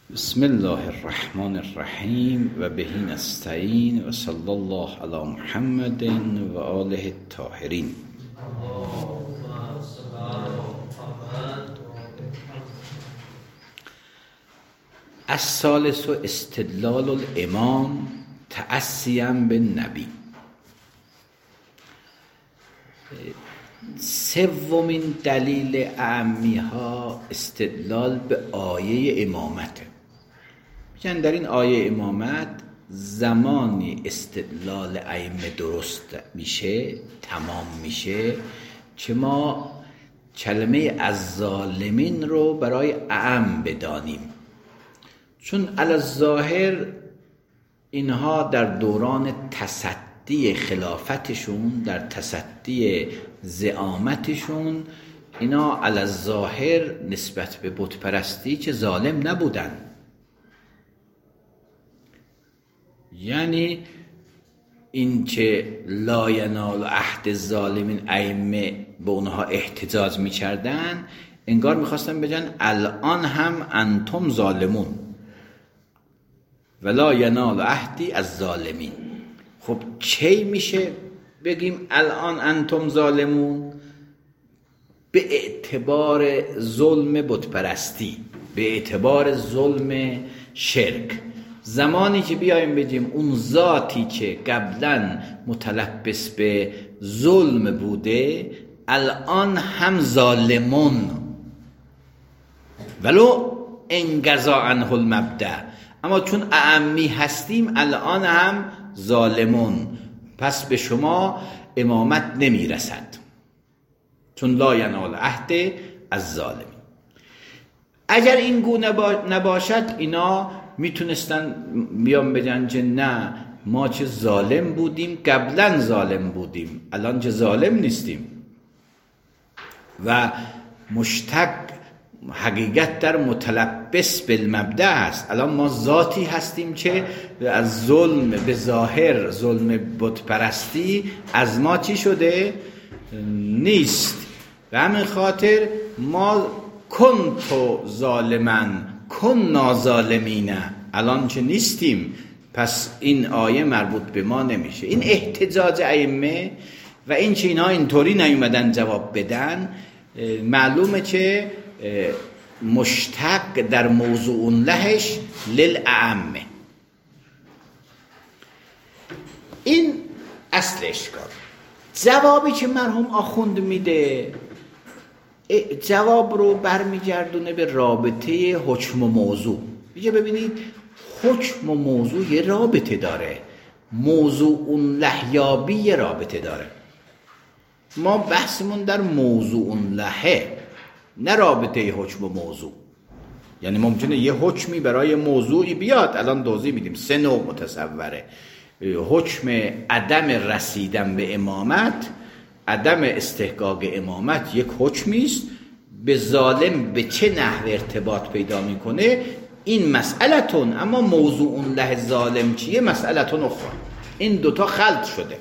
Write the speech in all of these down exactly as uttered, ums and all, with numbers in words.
بسم الله الرحمن الرحیم و به نستعین و صلی الله علی محمد و آله الطاهرین. الثالث استدلال الامام تأسیا بالنبی. سومین دلیل اعمی ها استدلال به آیه امامته. میگن در این آیه امامت زمانی استدلال ائمه درست میشه، تمام میشه که ما کلمه الظالمین رو برای اعم بدانیم، چون علی الظاهر اینها در دوران تصدی خلافتشون، در تصدی زعامتشون، اینا علی الظاهر نسبت به بت پرستی که ظالم نبودن. یعنی این که لا ینال عهد الظالمین ائمه به اونها احتجاج می‌کردن، انگار می‌خواستن بگن الان هم انتم ظالمون ولا ینال عهدی الظالمین. خب کی میشه بگیم الان انتم ظالمون؟ به اعتبار ظلم بت پرستی، به اعتبار ظلم شرک. زمانی که بیایم بگیم اون ذاتی که قبلا متلبس به ظلم بوده الان هم ظالمون ولو انقضا عنه المبدأ، اما چون اعمی هستیم الان هم ظالمون، پس به شما امامت نمیرسد، چون لا ینال عهد الظالمین. اگر این گونه نباشد اینا میتونستن بیان بگن که نه، ما چه ظالم بودیم، قبلا ظالم بودیم، الان چه ظالم نیستیم. و مشتق حقیقت در متلبس بالمبدأ است. الان ما ذاتی هستیم که از ظلم به ظاهر، ظلم بت پرستی از ما چی شده؟ نیست. و همین خاطر ما کنتو ظالمن کننا ظالمین، الان که نیستیم، پس این آیه مربوط به ما نمیشه. این احتجاج ائمه و این که اینها اینطوری نیومدن جواب بدن، معلومه که مشتق در موضوع لهش للعامه. این اصل اشکال. جوابی که مرحوم آخوند میده، جواب رو برمیگردونه به رابطه حکم و موضوع. میگه ببینید حکم و موضوع یه رابطه داره، موضوع لهیابی یه رابطه داره. ما بحثمون در موضوع لهه، نه رابطه حکم و موضوع. یعنی ممکنه یه حکمی برای موضوعی بیاد، الان توضیح میدیم سه نوع متصوره. حکم عدم رسیدن به امامت، عدم استحقاق امامت یک حکمی است، به ظالم به چه نحو ارتباط پیدا میکنه این مسئلتون، اما موضوع له ظالم چیه مسئلتون اخرى. این دوتا خلط شده.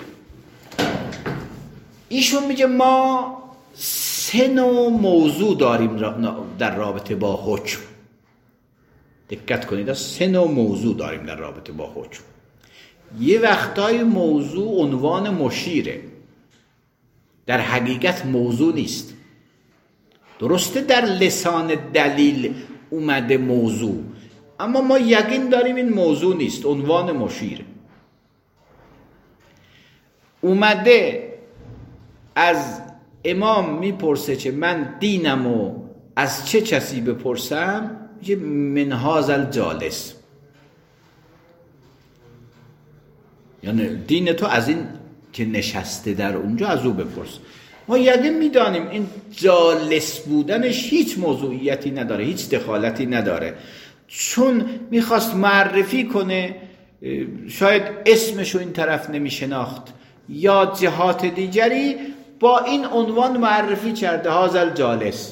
ایشون میگه ما سه نوع موضوع داریم در رابطه با حکم. دقت کنید، سه نوع موضوع داریم در رابطه با حکم. یه وقتای موضوع عنوان مشیره، در حقیقت موضوع نیست. درسته در لسان دلیل اومده موضوع، اما ما یقین داریم این موضوع نیست، عنوان مشیره. اومده از امام میپرسه که من دینمو از چه کسی بپرسم؟ میگه من هذا الجالس، یعنی دین تو از این که نشسته در اونجا از او بپرس. ما یقین میدانیم این جالس بودنش هیچ موضوعیتی نداره، هیچ دخالتی نداره، چون میخواست معرفی کنه، شاید اسمشو این طرف نمیشناخت یا جهات دیگری، با این عنوان معرفی کرده هذا الجالس.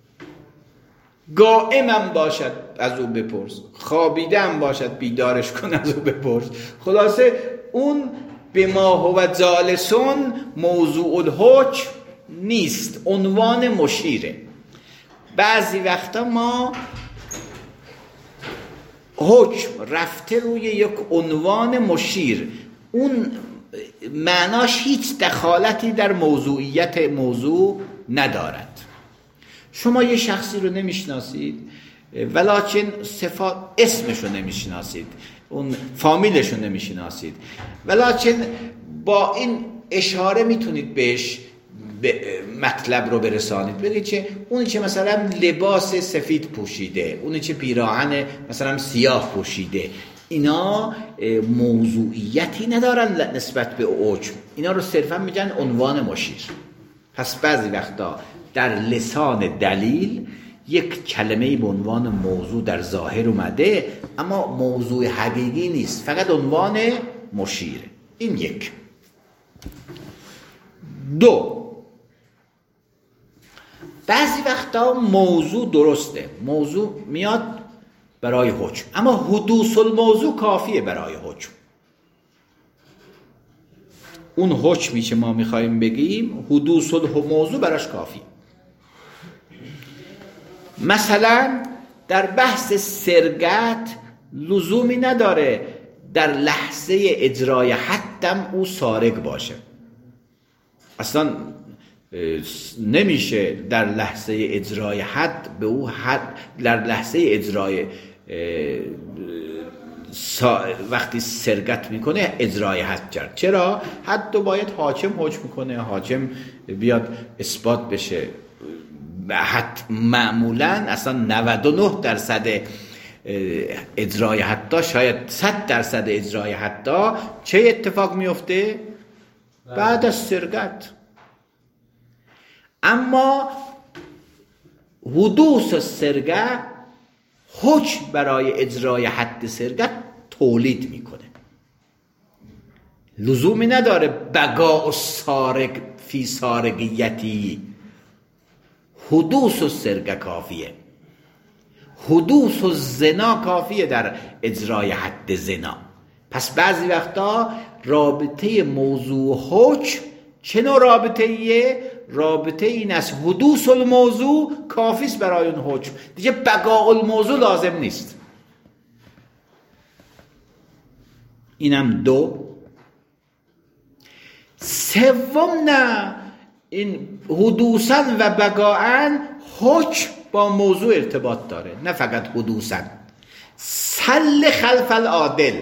قائمم باشد از او بپرس، خوابیده هم باشد بیدارش کن از او بپرس. خلاصه اون به ما هو جالسون موضوع الحکم نیست، عنوان مشیره. بعضی وقتا ما حکم رفته روی یک عنوان مشیر، اون معناش هیچ دخالتی در موضوعیت موضوع ندارد. شما یه شخصی رو نمیشناسید ولکن صفات اسمش رو نمیشناسید، اون فامیلش رو نمیشناسید، ولکن با این اشاره میتونید بهش مطلب رو برسانید. بگید چه اونی که مثلا لباس سفید پوشیده، اونی که پیراهن مثلا سیاه پوشیده، اینا موضوعیتی ندارن نسبت به حکم، اینا رو صرفا میگن عنوان مشیر. پس بعضی وقتا در لسان دلیل یک کلمه به عنوان موضوع در ظاهر اومده اما موضوع حقیقی نیست، فقط عنوان مشیره. این یک. دو، بعضی وقتا موضوع درسته، موضوع میاد برای حکم اما حدوث الموضوع کافیه برای حکم. اون حکمی که ما میخوایم بگیم حدوث الموضوع براش کافیه. مثلا در بحث سرقت لزومی نداره در لحظه اجرای حدم او سارق باشه، اصلا نمیشه در لحظه اجرای حد به او حد در لحظه اجرای وقتی سرقت میکنه اجرای حد کرد. چرا؟ حد رو باید حاکم حکم کنه، حاکم بیاد اثبات بشه. حد معمولا اصلا نود و نه درصد اجرای حد، شاید صد درصد اجرای حد چه اتفاق میفته؟ بعد از سرقت. اما حدوث سرقت حکم برای اجرای حد سرقت تولید میکنه، لزومی نداره بقاء السارق فی سارقیتی. حدوث السرقه کافیه، حدوث الزنا کافیه در اجرای حد زنا. پس بعضی وقتا رابطه موضوع حکم چه نوع رابطه ایه؟ رابطه این است حدوث الموضوع کافیست برای اون حکم، دیگه بقاء الموضوع لازم نیست. اینم دو. سوم نه، این حدوثاً و بقاءاً حکم با موضوع ارتباط داره، نه فقط حدوثاً. سل خلف العادل،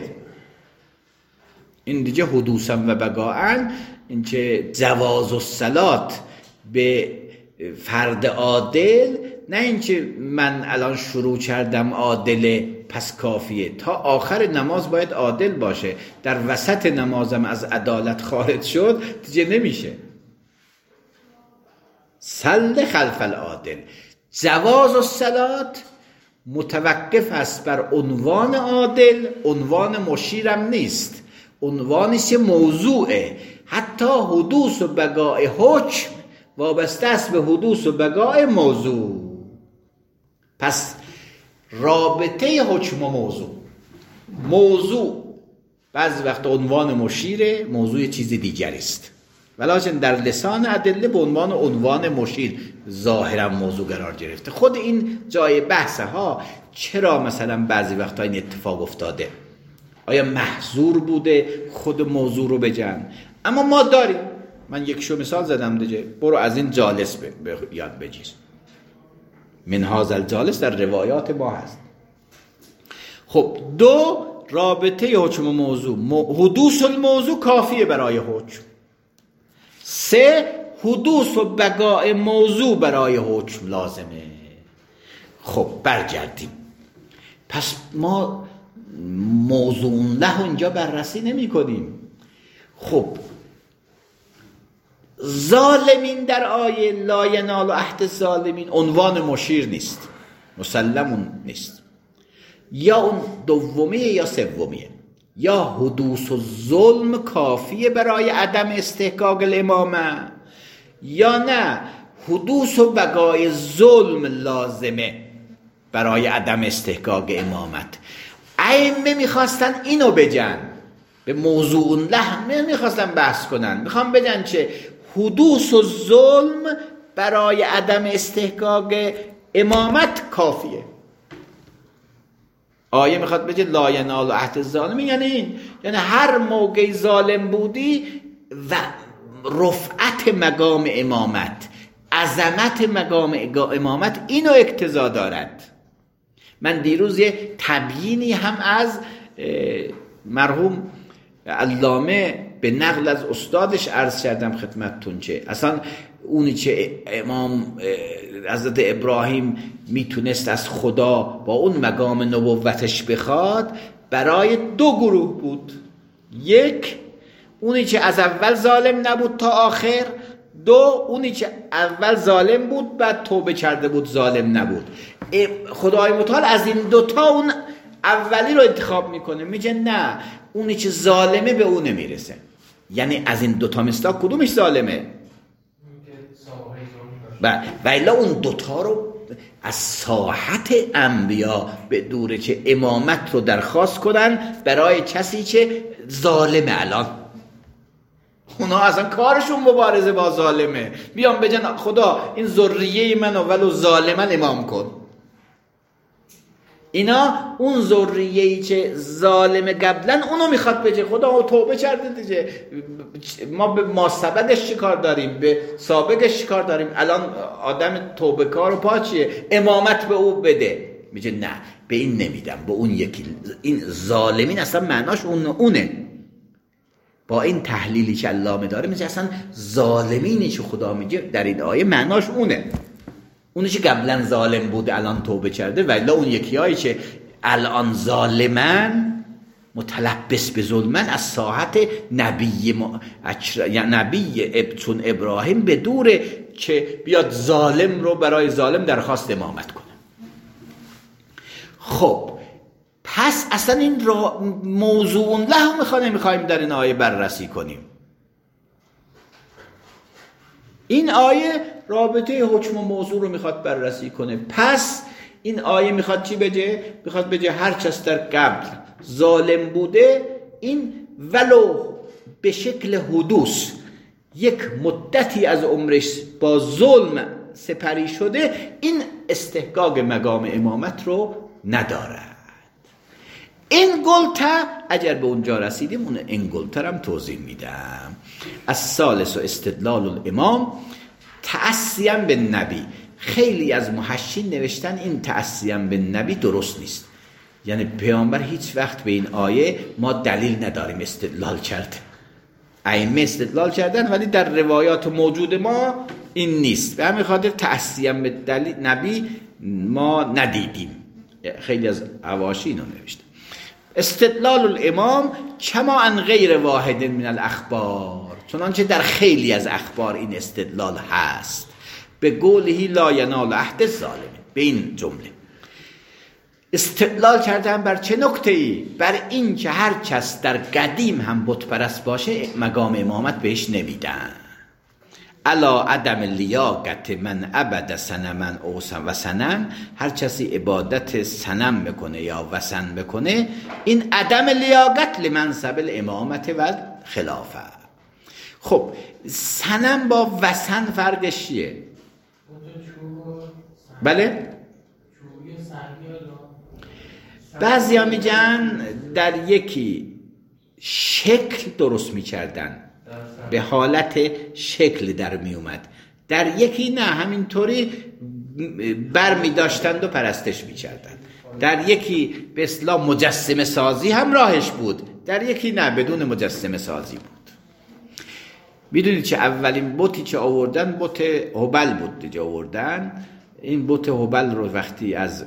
این دیگه حدوثاً و بقاءاً، این که جواز الصلات به فرد عادل، نه این که من الان شروع کردم عادله پس کافیه، تا آخر نماز باید عادل باشه، در وسط نمازم از عدالت خارج شد دیگه نمیشه. سل خلف العادل. جواز الصلات متوقف است بر عنوان عادل، عنوان مشیرم نیست، عنوانش موضوعه. حتی حدوث و بقاء حکم وابسته است به حدوث و بقاء موضوع. پس رابطه حکم و موضوع، موضوع بعضی وقت عنوان مشیره، موضوع چیز دیگری است، ولکن در لسان ادله به عنوان عنوان مشیر ظاهرا موضوع قرار گرفته. خود این جای بحثه ها. چرا مثلا بعضی وقتا این اتفاق افتاده؟ آیا محظور بوده خود موضوع رو بگن؟ اما ما داریم، من یک شو مثال زدم دیگه، برو از این جالس به یاد بگیر. من هذا الجالس در روایات ما هست. خب دو، رابطه حکم و موضوع، حدوث الموضوع کافیه برای حکم. سه، حدوث و بقاء موضوع برای حکم لازمه. خب برگردیم. پس ما موضوع له اینجا بررسی نمی کنیم. خب ظالمین در آیه لا ینال عهد الظالمین عنوان مشیر نیست، مسلمون نیست. یا اون دومیه یا سومیه. یا حدوث الظلم کافیه برای عدم استحقاق الامامه، یا نه حدوث و بقای ظلم لازمه برای عدم استحقاق امامت. ائمه میخواستن اینو بگن، به موضوع له میخواستن بحث کنن، میخوام بگن چه حدوث الظلم برای عدم استحقاق امامت کافیه. آیه میخواد بگه لا ینال عهد الظالمین، یعنی این، یعنی هر موقع ظالم بودی و رفعت مقام امامت، عظمت مقام امامت اینو اقتضا دارد. من دیروز یه تبیینی هم از مرحوم علامه به نقل از استادش عرض کردم خدمتتون، چه اصلا اونی که امام حضرت ابراهیم میتونست از خدا با اون مقام نبوتش بخواد برای دو گروه بود. یک، اونی که از اول ظالم نبود تا آخر. دو، اونی که اول ظالم بود بعد توبه کرده بود ظالم نبود. خدای متعال از این دوتا اون اولی رو انتخاب میکنه، میگه نه اونی که ظالمه به اون نمیرسه. یعنی از این دوتا مثلا کدومش ظالمه؟ و الا اون دوتا رو از ساحت انبیا به دوره که امامت رو درخواست کنن برای کسی که ظالمه. الان اونا اصلا کارشون مبارزه با ظالمه، بیان بگن خدا این ذریه منو ولو ظالمن امام کن. اینا اون ذریه‌ای که ظالم قبلا اونو میخواد بگه خدا توبه کرده دیگه، ما به ما سبقش چیکار داریم، به سابقش چیکار داریم، الان آدم توبه کار و پاچیه، امامت به او بده. میگه نه به این نمیدم، به اون یکی. این ظالمین اصلا معناش اون اونه. با این تحلیلی که علامه داره میگه اصلا ظالمینی که خدا میگه در این آیه معناش اونه، اونی که قبلا ظالم بود الان توبه کرده. ولی اون یکی هایی که الان ظالمن متلبس به ظلمن از ساحت نبی م... اچر... یعنی نبی ابتون ابراهیم به دوره که بیاد ظالم رو برای ظالم درخواست امامت کنه. خب پس اصلا این را موضوع له میخواه نمیخوایم در این آیه بررسی کنیم. این آیه رابطه حکم و موضوع رو میخواد بررسی کنه. پس این آیه میخواد چی بگه؟ میخواد بگه هر کس در قبل ظالم بوده، این ولو به شکل حدوث یک مدتی از عمرش با ظلم سپری شده، این استحقاق مقام امامت رو ندارد. این گلتا اگر به اونجا رسیدیم اون این گلتا هم توضیح میدم. از ثالث و استدلال الامام تأسیم به نبی. خیلی از محشین نوشتن این تأسیم به نبی درست نیست، یعنی پیامبر هیچ وقت به این آیه ما دلیل نداریم استدلال کرده. ائمه استدلال کردن ولی در روایات موجود ما این نیست، به همین خاطر تأسیم به دلیل نبی ما ندیدیم. خیلی از حواشی اینو نوشتن. استدلال الامام کما ان غیر واحد من الاخبار، چنانچه در خیلی از اخبار این استدلال هست. به قوله لا ینال عهد الظالمین، به این جمله استدلال کردن بر چه نکته‌ای؟ بر این که هر کس در قدیم هم بت پرست باشه مقام امامت بهش نمیدن. الا عدم لیاقت من عبد صنما او وثنا، هر کسی عبادت صنم میکنه یا وثن میکنه، این عدم لیاقت لمنصب الامامت و خلافه. خب صنم با وثن فرقش چیه؟ بله؟ بعضی ها میگن در یکی شکل درست میکردن، به حالت شکل در می اومد، در یکی نه همینطوری بر می داشتند و پرستش می کردند. در یکی به اصطلاح مجسمه سازی هم راهش بود، در یکی نه بدون مجسمه سازی بود. میدونید که اولین بتی که آوردن بت هبل بود دیگه آوردن. این بت هبل رو وقتی از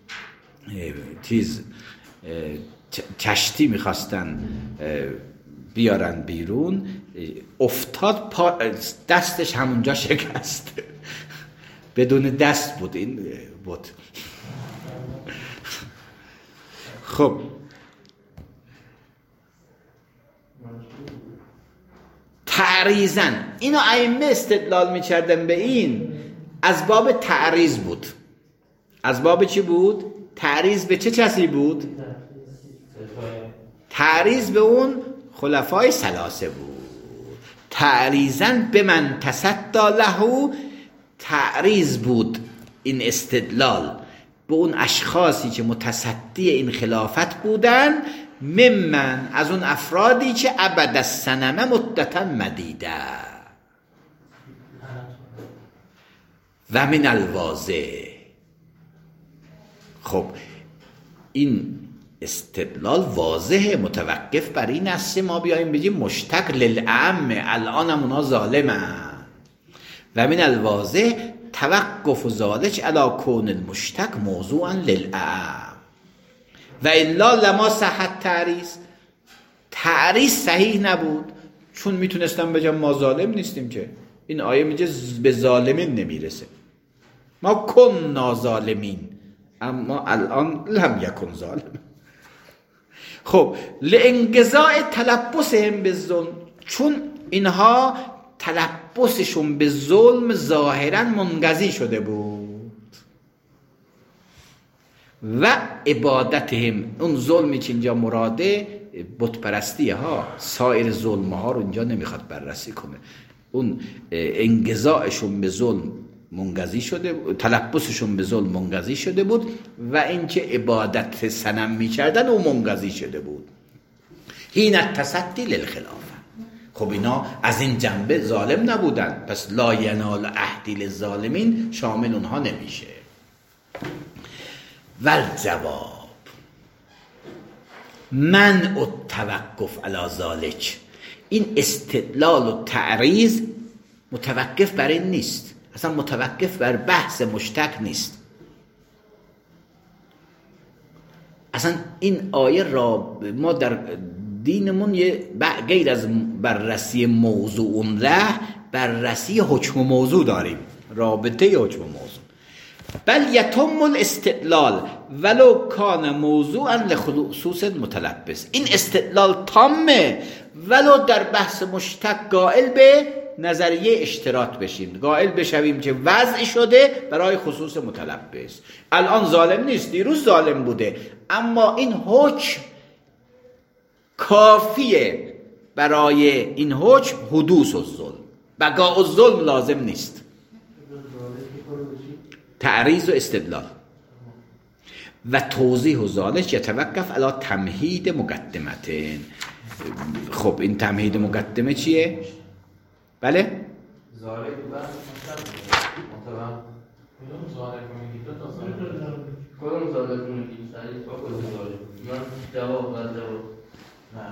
چیز کشتی میخواستن بیارن بیرون، افتاد پا دستش همونجا شکست، بدون دست بود این بت. خب تعریضن اینو ائمه استدلال میکردن به این از باب تعریض بود. از باب چی بود؟ تعریض به چه کسی بود؟ تعریض به اون خلفای ثلاثه بود. تعریضن به من تصدی له، تعریض بود این استدلال به اون اشخاصی که متصدی این خلافت بودن، ممن از اون افرادی که عبد الصنم مدتا مدیده و من الواضح. خب این استدلال واضحه، متوقف بر این است ما بیاییم بگیم مشتق للعم الان هم اونا ظالمه و من الواضح توقف ذالک علی کون المشتق موضوعا للعم و الا لما صحت تعریض. تعریض صحیح نبود چون میتونستم بگم ما ظالم نیستیم که. این آیه میگه به ظالمین نمیرسه، ما کن ظالمین اما الان لم یکن ظالم. خب لانقضاء تلبسهم بالظلم، چون اینها تلبسشون به ظلم ظاهرا منقضی شده بود و عبادتهم، اون ظلمی که اینجا مراده بت پرستی ها، سایر ظلم ها رو اینجا نمیخواد بررسی کنه. اون انقضاءشون به ظلم منقضی شده، تلبسشون به ظلم منقضی شده بود و اینکه عبادت صنم میکردن او منقضی شده بود. حین التصدی للخلافه. خب اینا از این جنبه ظالم نبودن، پس لا ینال عهدی للظالمین شامل اونها نمیشه. والجواب منع التوقف علی ذلک، این استدلال و تعریض متوقف بر این نیست، اصلا متوقف بر بحث مشتق نیست. اصلا این آیه را ما در دینمون یه غیر از بررسی موضوع له بررسی حکم موضوع داریم، رابطه حکم موضوع. بل یتم الاستدلال ولو کان موضوعا لخصوص متلبس، این استدلال تامه ولو در بحث مشتق قائل به نظریه اشتراط بشیم، قائل بشویم که وضع شده برای خصوص متلبس. الان ظالم نیست، دیروز ظالم بوده، اما این حکم کافیه برای این حکم حدوث الظلم، بقاء الظلم لازم نیست. تعریض و استدلال و توضیح و ذالک یتوقف علی تمهید مقدمه. خب این تمهید مقدمه چیه؟ بله؟ ظالم مطلب ظالم میگید تا ظالم کدوم ظالم میگید؟ تعریف با کدوم ظالم؟ من جواب بعد جواب نه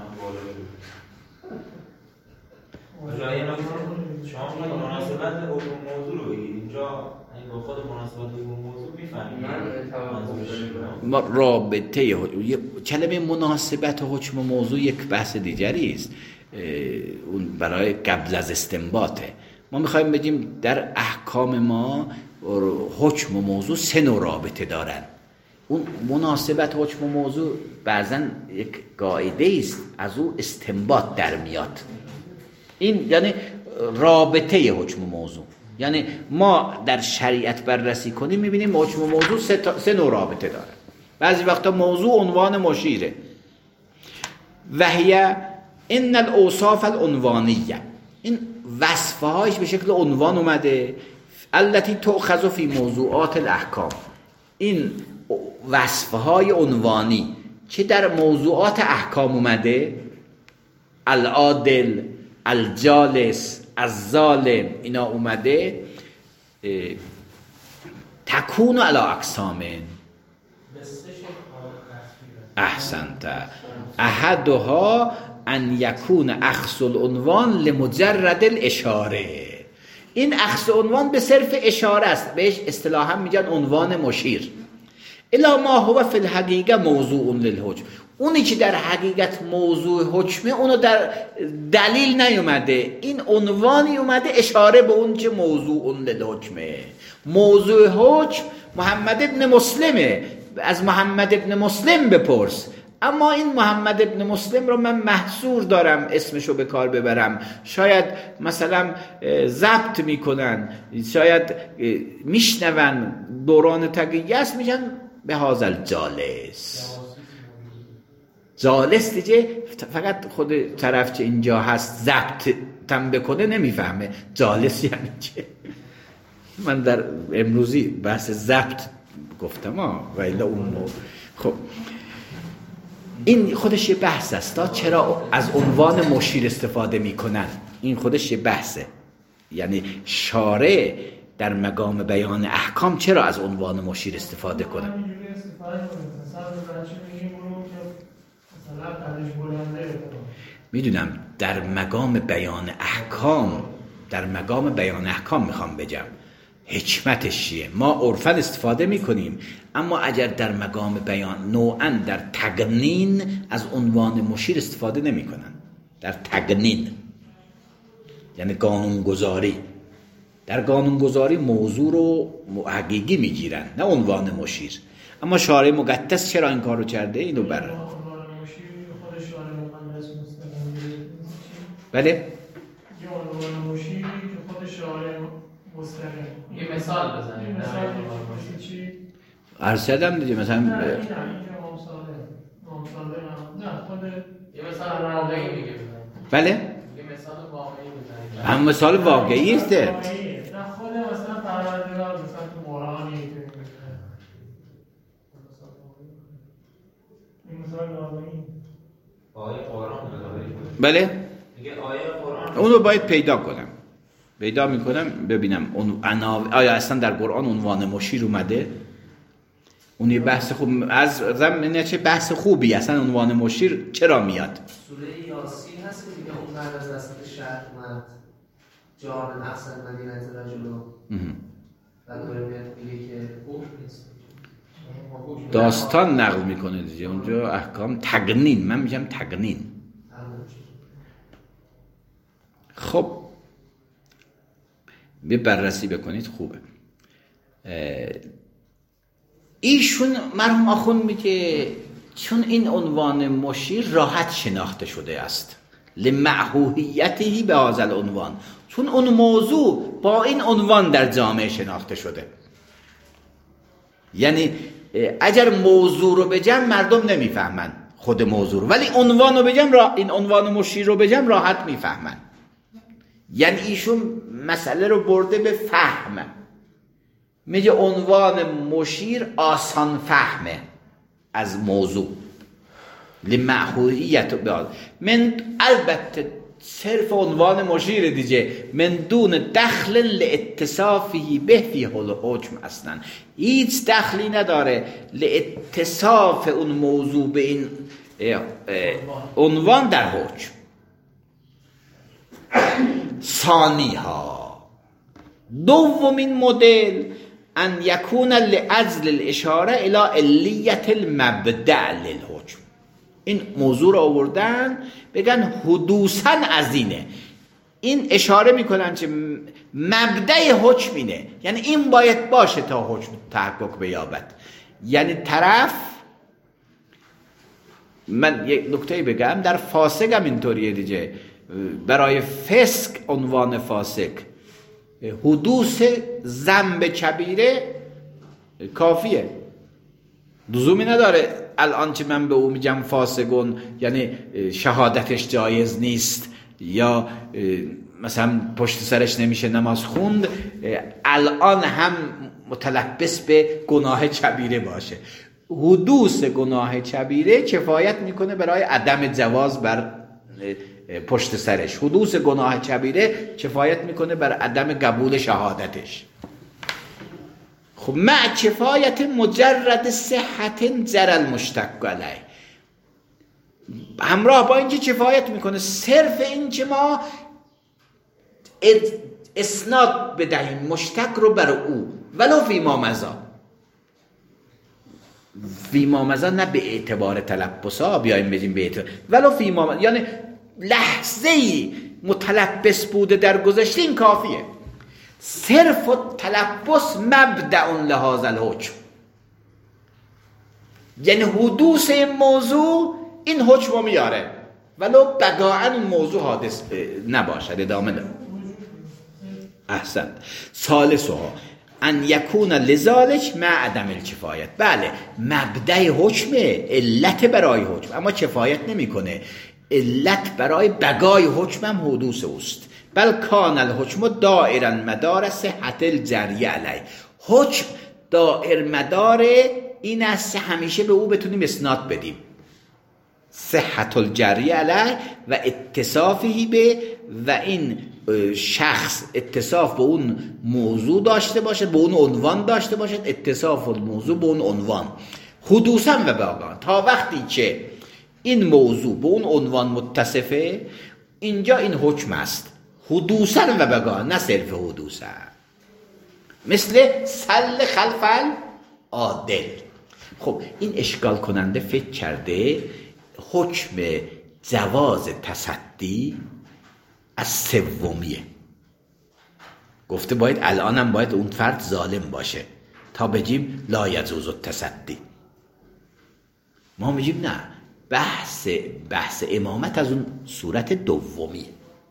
بالا جایی ما شما مناسبت حکم موضوع رو بگید اینجا، این با خود مناسبت حکم موضوع میفهمید. من ما رابطه کلمه مناسبت حکم موضوع یک بحث دیگری است، اون برای قبل از استنباطه. ما میخوایم بگیم در احکام ما حکم و موضوع سه نوع رابطه دارن. اون مناسبت حکم و موضوع بعضا یک قاعده است، از او استنباط در میاد. این یعنی رابطه حکم و موضوع، یعنی ما در شریعت بررسی کنیم میبینیم حکم و موضوع سه, تا، سه نوع رابطه داره. بعضی وقتا موضوع عنوان مشیره وهیه ان الاوصاف العنوانیه، این وصفهایش به شکل عنوان اومده، التي تؤخذ فی موضوعات الاحکام، این وصفهای عنوانی که در موضوعات احکام اومده، العادل، الجالس، الظالم، اینا اومده، تکون علی اقسام. احسنت. احدها ان یکون اخذ العنوان لمجرد الاشاره، این اخذ عنوان به صرف اشاره است، بهش اصطلاحا میگن عنوان مشیر. الا ما هو فی الحقیقه موضوع للحکم، اونی که در حقیقت موضوع حکمه اونو در دلیل نیومده، این عنوانی اومده اشاره به اون که موضوع للحکمه. موضوع حکم محمد ابن مسلمه، از محمد ابن مسلم بپرس. اما این محمد ابن مسلم رو من محصور دارم اسمشو به کار ببرم، شاید مثلا ضبط میکنن، شاید میشنون دوران تقیه است، میگن به هازل جالس. جالس دیگه فقط خود طرف که اینجا هست ضبط تم بکنه نمیفهمه جالس یعنی چه. من در امروزی بحث ضبط گفتم ها و الا اون مو... خب این خودش یه بحث است چرا از عنوان مشیر استفاده میکنن. این خودش یه بحثه، یعنی شارع در مقام بیان احکام چرا از عنوان مشیر استفاده کنه. میدونم در مقام بیان احکام در مقام بیان احکام میخوام بگم حکمتش چیه. ما عرفاً استفاده میکنیم، اما اگر در مقام بیان نوعاً در تقنین از عنوان مشیر استفاده نمیکنن. در تقنین یعنی قانونگذاری، در قانونگذاری موضوع رو حقیقی میگیرن نه عنوان مشیر. اما شارع مقدس چرا این کارو کرده؟ اینو بر بله یه عنوان مشیر که خود شارع مستقیم. یه مثال بزنید. مثال چی؟ عرض کردم دیگه مثلا نه این نه این که امام صادق امام صادق نه خود یه مثال واقعی میگه. بله یه مثال واقعی بزنید. هم مثال واقعی است. نه خود مثلا پروردگار مثلا تو قرآنی که این مثال واقعی آیه قرآن بله میگه آیه قرآن اون رو باید پیدا کنم پیدا میکنم ببینم اون عناو... آیا اصلا در قرآن عنوان مشیر اومده. اون یه بحث خوب از زمینه چه بحث خوبی اصلا عنوان مشیر چرا میاد. سوره یاسین هست که میگه اون بعد از دست شهر اومد جان احسن مدینه رجلو بعد دوره میاد میگه که حکم نیست داستان نقل میکنه دیگه اونجا احکام تقنین. من میگم تقنین. خب به بررسی بکنید خوبه. ایشون مرحوم آخوند میگه چون این عنوان مشیر راحت شناخته شده است لمعهوهیته به هذا العنوان، چون اون موضوع با این عنوان در جامعه شناخته شده. یعنی اگر موضوع رو بگم مردم نمیفهمن خود موضوع رو، ولی عنوان رو بگم را... این عنوان مشیر رو بگم راحت میفهمن. یعنی ایشون مسئله رو برده به فهم. میگه عنوان مشیر آسان فهمه از موضوع لمعهویت بیاد من البته صرف عنوان مشیر دیگه من دون دخل لاتصافه به فی حکم اصلا هیچ دخلی نداره لاتصاف اون موضوع به این عنوان در حکم. ثانی ها دومین مدل ان یکون لعزل الاشاره الى علیت المبدأ للحکم. این موضوع رو آوردن بگن حدوثاً از اینه، این اشاره میکنن که مبدأ حکم اینه، یعنی این باید باشه تا حکم تحقق بیابد. یعنی طرف من یک نکته بگم در فاسق هم اینطوریه دیگه. برای فسق عنوان فاسق حدوث ذنب کبیره کافیه، لزومی نداره الان که من به او میگم فاسقون یعنی شهادتش جایز نیست یا مثلا پشت سرش نمیشه نماز خوند الان هم متلبس به گناه کبیره باشه. حدوث گناه کبیره کفایت میکنه برای عدم جواز بر پشت سرش. حدوث گناه کبیره کفایت میکنه بر عدم قبول شهادتش. خب مع کفایت مجرد صحت جر المشتق علیه، همراه با اینکه کفایت میکنه صرف این که ما اسناد بدهیم مشتق رو بر او ولو فی ما مضا. فی ما مضا نه به اعتبار تلبسا بیایم بگیم به اعتبار ولو فی ما مضا، یعنی لحظه‌ای متلبس بوده در گذشته این کافیه. صرف و تلبس مبدأ لهذا الحکم، یعنی حدوث این موضوع این حکم رو میاره ولو بقاعا این موضوع حادث نباشد. ادامه ده. احسن. ثالثها ان یکون لذالک مع عدم الکفایت. بله مبدأ حکم علت برای حکم اما کفایت نمیکنه. علت برای بقای حکم هم حدوث اوست. بل کان الحکم دائرا مدار صحت الجری علیه. حکم دائر مدار این است همیشه به او بتونیم اسناد بدیم، صحت الجری علیه و اتصافی به، و این شخص اتصاف به اون موضوع داشته باشد، به اون عنوان داشته باشد، اتصاف الموضوع به اون عنوان حدوثا و بقا. تا وقتی که این موضوع به اون عنوان متصفه، اینجا این حکم است حدوثا و بقا، نه صرف حدوثا. مثل سل خلف العادل. خب این اشکال کننده فکر کرده حکم جواز تصدی از سومیه، گفته باید الانم باید اون فرد ظالم باشه تا بگیم لا یجوز التصدی. ما میگیم نه، بحث بحث امامت از اون صورت دومیه.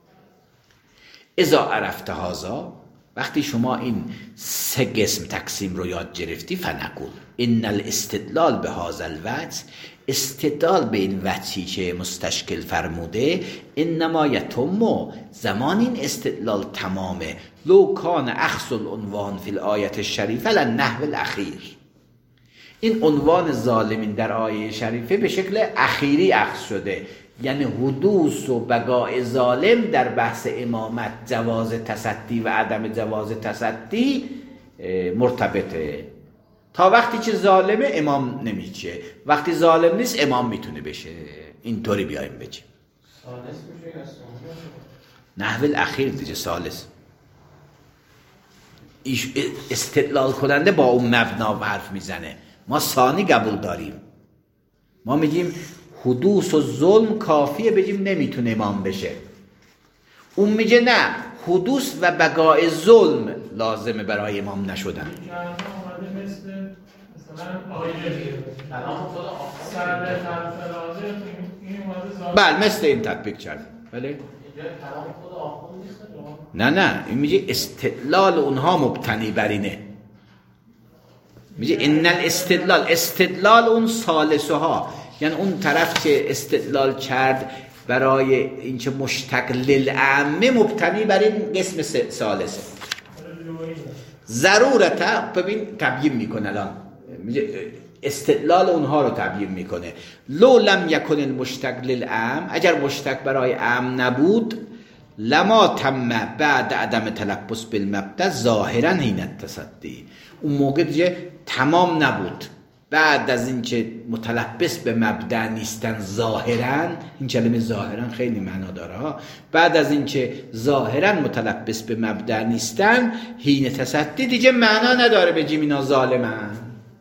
اذا عرفت هذا، وقتی شما این سه قسم تقسیم رو یاد گرفتی، فنقول ان الاستدلال به هذا الوجه، استدلال به این وجهی که مستشکل فرموده، انما یتم، زمان این استدلال تمامه، لو کان اخذ العنوان فی الآیه الشریفه للنحو الاخیر. این عنوان ظالمین در آیه شریفه به شکل اخیری اخذ شده، یعنی حدوث و بقای ظالم در بحث امامت، جواز تصدی و عدم جواز تصدی مرتبطه. تا وقتی که ظالمه امام نمیشه، وقتی ظالم نیست امام میتونه بشه. اینطوری بیایم بگیم سالس میشه یا سوم؟ نحو الاخیر دیگه سالس. ایش استدلال کننده با اون مبنا حرف میزنه، ما ثانی قبول داریم. ما میگیم حدوث و ظلم کافیه بگیم نمیتونه امام بشه. اون میگه نه، حدوث و بقای ظلم لازمه برای امام نشدن. بله مثل این تطبیق کرد. بله نه نه، این میگه استدلال اونها مبتنی بر اینه. میگه ان الاستدلال، استدلال اون ثالثها، یعنی اون طرف که استدلال کرد برای اینکه مشتق للعامه مبتنی بر این قسم ثالثه. ضرورتا ببین تبیین میکنه الان، استدلال اونها رو تبیین میکنه. لو لم یکن المشتق للعام، اگر مشتق برای عام نبود، لما تم بعد عدم تلبس بالمبدا ظاهرا حین التصدی، اون موقع دیگه تمام نبود. بعد از اینکه متلبس به مبدا نیستن ظاهرا، این کلمه ظاهرا خیلی معنا داره، بعد از اینکه ظاهرا متلبس به مبدا نیستن، حین تصدی دیگه معنا نداره بگیم اینا ظالمن.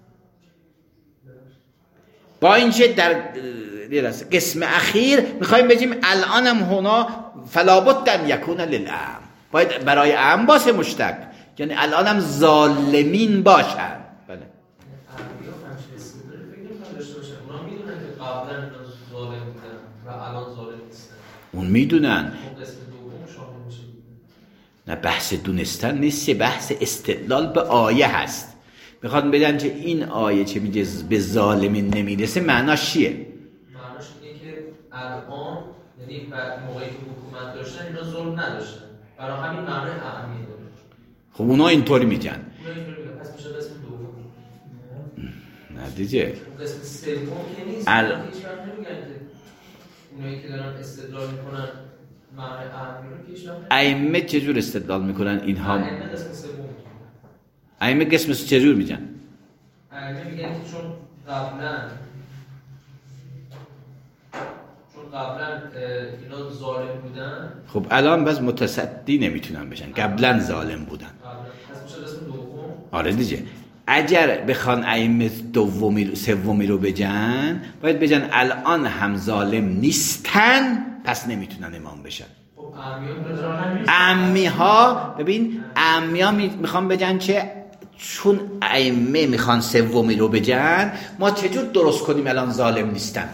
با اینکه در قسم اخیر میخوایم بگیم الانم هنا فلا بد ان یکون للعام، باید برای عام باشه مشتق، یعنی الانم ظالمین باشن. بله اون میدونن، نه بحث دونستن نیست، بحث استدلال به آیه هست. میخواد بدن که این آیه چه میگه به ظالمین نمیرسه، معناش چیه؟ معناش اینه که الان، یعنی بعد موقعی که حکومت داشتن اینا ظلم نداشتن، برای همین معنای اهمی داره. خب اونا اینطوری میگن. اونا اینطوری میگن، پس میشه قسم دوم. نه دیگه قسم سوم که نیست. ال... هیچ وقت نمیگن که اونایی که دارن استدلال میکنن معنای اهمی رو که هیچ وقت ائمه چجور استدلال میکنن اینها؟ ائمه قسم سوم. ائمه قسم چجور میگن؟ ائمه میگن که چون قبلا چون قبلا اینا ظالم بودن، خب الان بس متصدی نمیتونن بشن، قبلا ظالم بودن. پس میشه قسم دوم. آره دیگه، اگر بخوان ائمه دومی سومی رو بگن، باید بگن الان هم ظالم نیستن، پس نمیتونن امام بشن. خب اعمیان اعمی ها، ببین اعمی ها میخوان بگن که چون ائمه میخوان سومی رو بگن، ما چجور درست کنیم الان ظالم نیستن؟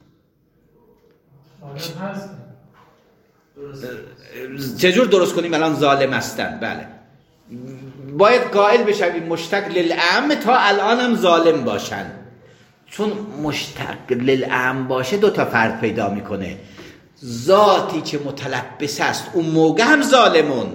چجور درست کنیم الان ظالم هستن؟ بله باید قائل بشویم مشتق للعام تا الان هم ظالم باشن. چون مشتق للعام باشه دو تا فرق پیدا میکنه، ذاتی که متلبس است اون موقع هم ظالمون،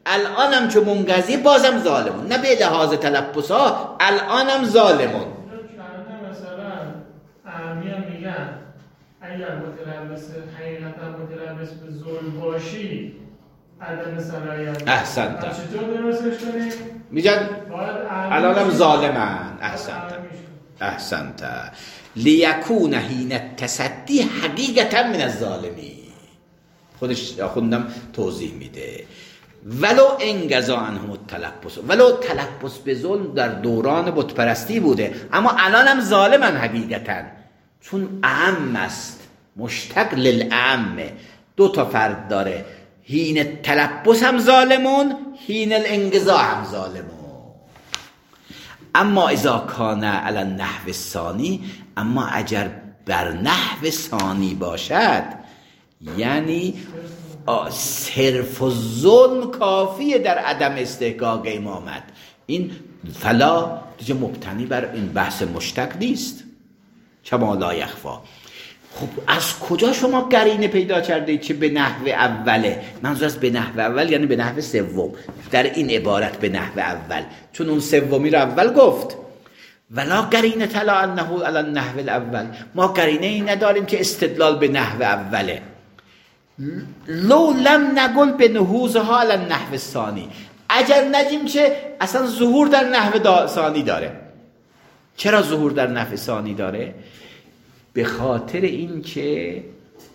الانم چون منقضی بازم ظالمون، نه به لحاظ تلبس ها، الانم ظالمون. مثلا اهمی هم میگن اگر متلبس حقیقتا متلبس به ظلم باشی عدم صلاحیت. احسنت. چطور درستش کنیم؟ میگن الانم ظالمن. احسنت احسنت. لیکون حین التصدی حقیقتا من الظالمین. خودش خوندم توضیح میده. ولو انقضا عنهم التلبس، ولو تلبس به ظلم در دوران بت پرستی بوده، اما الانم ظالمن حقیقتا، چون اعم است، مشتق للاعم، دو تا فرد داره، حین تلبس هم ظالمون، حین الانقضا هم ظالمون. اما اذا کان علی النحو الثانی، اما اگر بر نحو ثانی باشد، یعنی صرف و ظلم کافیه در عدم استحقاق امامت، این فلا دیگه مبتنی بر این بحث مشتق نیست. کما لا یخفا. خب از کجا شما قرینه پیدا کرده که به نحو اوله؟ منظور از به نحو اول یعنی به نحو سوم، در این عبارت به نحو اول، چون اون سومی رو اول گفت. ولا قرینه تلا انه علی النحو الاول، ما قرینه ای نداریم که استدلال به نحو اوله. لو لم نقل به نهوزها علی النحو الثانی، اگر نگیم که اصلا ظهور در نحو ثانی داره. چرا ظهور در نحو ثانی داره؟ به خاطر این که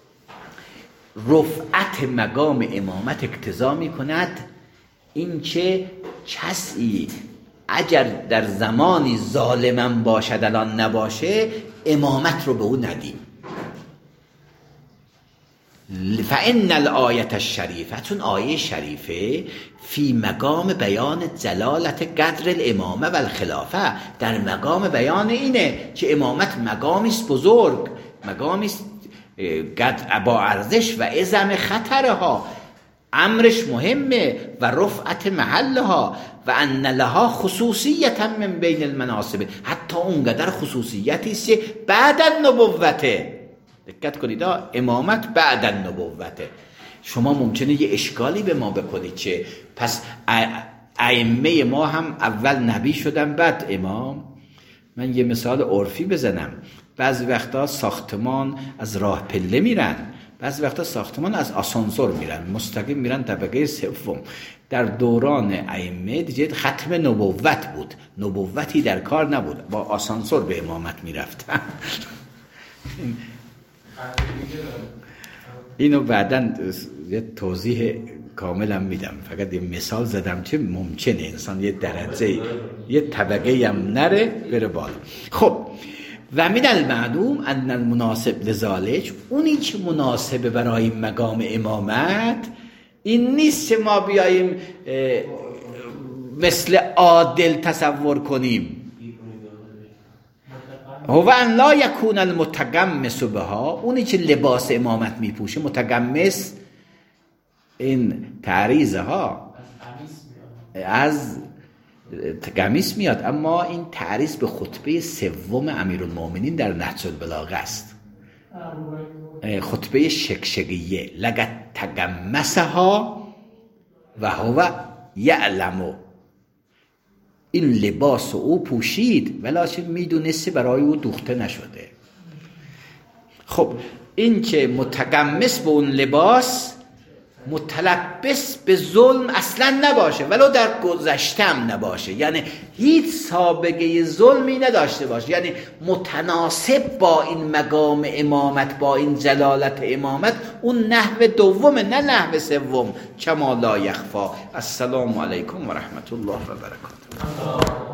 رفعت مقام امامت اقتضا می کند این که کسی اگر در زمانی ظالمن باشد الان نباشه، امامت رو به او ندیم. فإن الآیت الشریفه، چون آیه شریفه فی مقام بیان جلالت قدر الامامه و الخلافه، در مقام بیان اینه که امامت مقامی است بزرگ، مقامی است قدر با ارزش و عظم خطرها، امرش مهمه و رفعت محلها و ان لها خصوصیت من بین المناصب، حتی اونقدر خصوصیتی است بعد النبوته. دقت کنید، امامت بعد النبوته. شما ممکنه یه اشکالی به ما بکنید که پس ائمه ما هم اول نبی شدن بعد امام. من یه مثال عرفی بزنم. بعضی وقتا ساختمان از راه پله میرن، بعضی وقتا ساختمان از آسانسور میرن، مستقیم میرن طبقه سوم. در دوران ائمه دیگه ختم نبوت بود، نبوتی در کار نبود، با آسانسور به امامت میرفتن. اینو بعداً یه توضیح کاملا میدم، فقط یه مثال زدم که ممکنه انسان یه درجه یه طبقه هم نره بره بالا. خب و من المعلوم ان المناسب لذالک، اونی که مناسب برای مقام امامت این نیست که ما بیاییم مثل عادل تصور کنیم. هو ان لا یکون المتقمص بها، اونی که لباس امامت میپوشه، متقمص این تعریضه ها از قمیص میاد، اما این تعریض به خطبه سوم امیرالمومنین در نهج البلاغه است، خطبه شکشقیه. لقد تقمصها و هو یعلم، این لباس او پوشید ولیکن میدونسته برای او دوخته نشده. خب این که متقمص به اون لباس متلبس به ظلم اصلا نباشه، ولو در گذشتم نباشه، یعنی هیچ سابقه ظلمی نداشته باشه، یعنی متناسب با این مقام امامت، با این جلالت امامت، اون نحو دوم نه نحو سوم. کما لا یخفا. السلام علیکم و رحمت الله و برکاته.